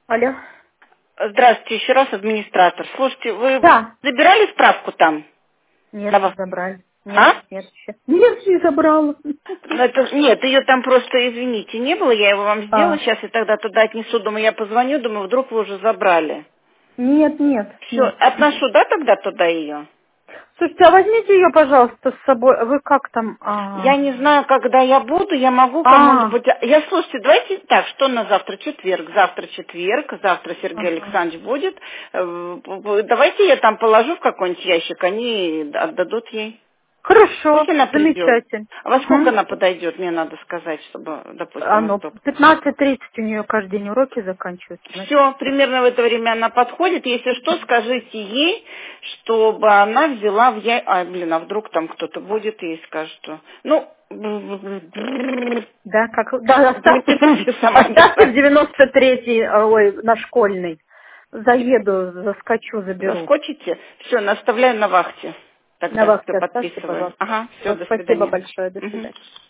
Алло. Здравствуйте, еще раз администратор. Слушайте, вы Да. забирали справку там? Нет, На не вас? забрали. Нет, А? нет еще. Нет, не забрала. Ну, нет, ее там просто, извините, не было, я его вам сделала, А, сейчас я тогда туда отнесу, думаю, я позвоню, думаю, вдруг вы уже забрали. нет, нет, Все, нет. отношу, да, тогда туда ее? Слушайте, а возьмите ее, пожалуйста, с собой. Вы как там? Я не знаю, когда я буду, я могу кому-то А, быть... Слушайте, давайте так, что на завтра? Четверг. Завтра Сергей ага. Александрович будет. Давайте я там положу в какой-нибудь ящик, они отдадут ей. Пусть Хорошо, она придет. замечательно. А во сколько Угу. она подойдет, мне надо сказать, чтобы, допустим, Оно стоп. 15:30 у нее каждый день уроки заканчиваются. Значит, Все, примерно в это время она подходит. Если что, скажите ей, чтобы она взяла в а вдруг там кто-то будет и скажет, что... Ну, да, как, да, написали сама оставьте в написать. 93-й, ой, на школьный. Заеду, заскочу, заберу. Заскочите? Все, наставляю на вахте. На Тогда вас все оставьте, подписываю. пожалуйста. Ага, все, Вот, до спасибо свидания. большое, до Мгм. свидания.